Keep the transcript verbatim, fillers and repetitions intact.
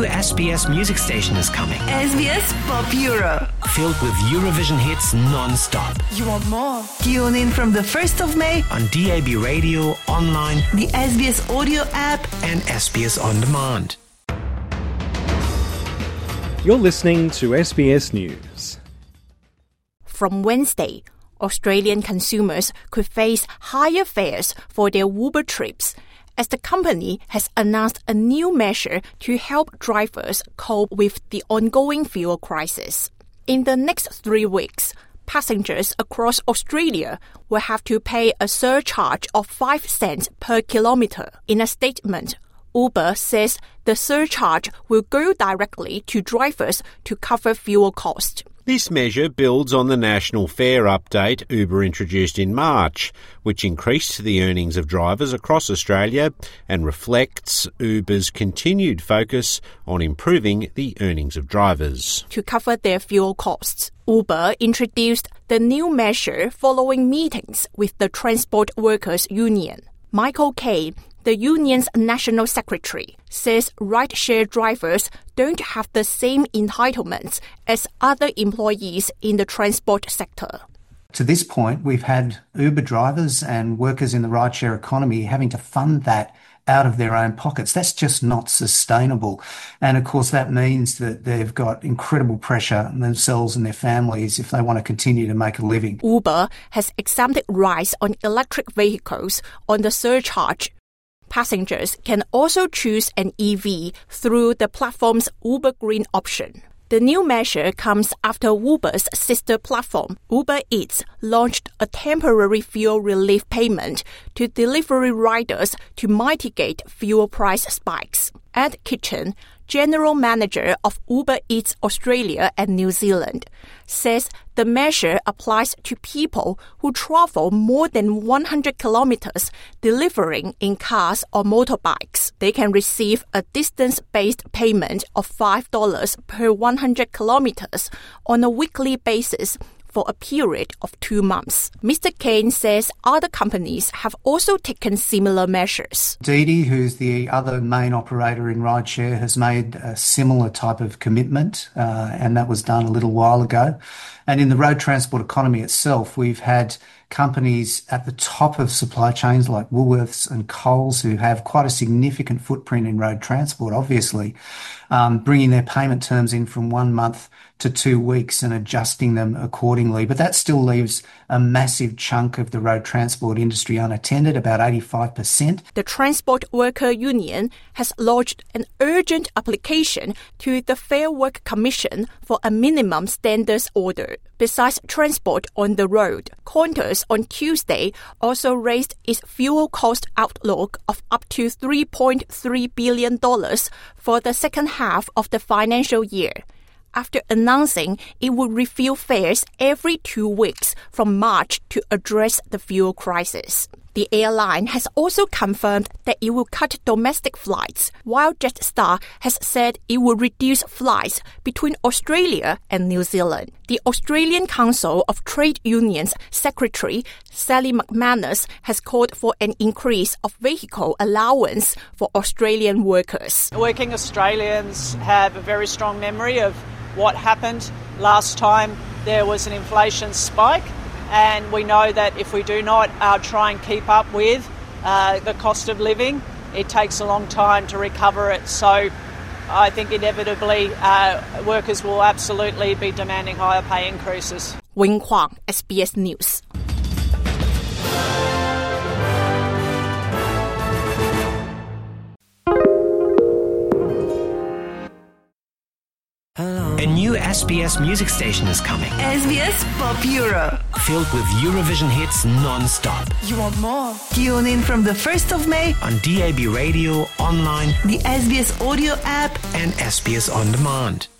S B S music station is coming. S B S Pop Euro. Filled with Eurovision hits non-stop. You want more? Tune in from the first of May on D A B radio, online, the S B S audio app and S B S On Demand. You're listening to S B S News. From Wednesday, Australian consumers could face higher fares for their Uber trips, as the company has announced a new measure to help drivers cope with the ongoing fuel crisis. In the next three weeks, passengers across Australia will have to pay a surcharge of five cents per kilometre. In a statement, Uber says the surcharge will go directly to drivers to cover fuel costs. This measure builds on the national fare update Uber introduced in March, which increased the earnings of drivers across Australia and reflects Uber's continued focus on improving the earnings of drivers. To cover their fuel costs, Uber introduced the new measure following meetings with the Transport Workers Union. Michael Kane, the union's national secretary, says rideshare drivers don't have the same entitlements as other employees in the transport sector. To this point, we've had Uber drivers and workers in the rideshare economy having to fund that out of their own pockets. That's just not sustainable. And of course, that means that they've got incredible pressure on themselves and their families if they want to continue to make a living. Uber has exempted rides on electric vehicles on the surcharge. Passengers can also choose an E V through the platform's Uber Green option. The new measure comes after Uber's sister platform, Uber Eats, launched a temporary fuel relief payment to delivery riders to mitigate fuel price spikes. Ed Kitchen, General Manager of Uber Eats Australia and New Zealand, says the measure applies to people who travel more than one hundred kilometres delivering in cars or motorbikes. They can receive a distance-based payment of five dollars per one hundred kilometres on a weekly basis for a period of two months. Mister Kane says other companies have also taken similar measures. Didi, who's the other main operator in rideshare, has made a similar type of commitment, uh, and that was done a little while ago. And in the road transport economy itself, we've had companies at the top of supply chains like Woolworths and Coles, who have quite a significant footprint in road transport, obviously, um, bringing their payment terms in from one month to two weeks and adjusting them accordingly. But that still leaves a massive chunk of the road transport industry unattended, about eighty-five percent. The Transport Worker Union has lodged an urgent application to the Fair Work Commission for a minimum standards order. Besides transport on the road, Qantas on Tuesday also raised its fuel cost outlook of up to three point three billion dollars for the second half of the financial year, after announcing it would review fares every two weeks from March to address the fuel crisis. The airline has also confirmed that it will cut domestic flights, while Jetstar has said it will reduce flights between Australia and New Zealand. The Australian Council of Trade Unions Secretary Sally McManus has called for an increase of vehicle allowance for Australian workers. Working Australians have a very strong memory of what happened last time there was an inflation spike. And we know that if we do not uh, try and keep up with uh, the cost of living, it takes a long time to recover it. So I think inevitably uh, workers will absolutely be demanding higher pay increases. Wing Huang, S B S News. A new S B S music station is coming. S B S Pop Euro. Filled with Eurovision hits non-stop. You want more? Tune in from the first of May on D A B radio, online, the S B S audio app and S B S On Demand.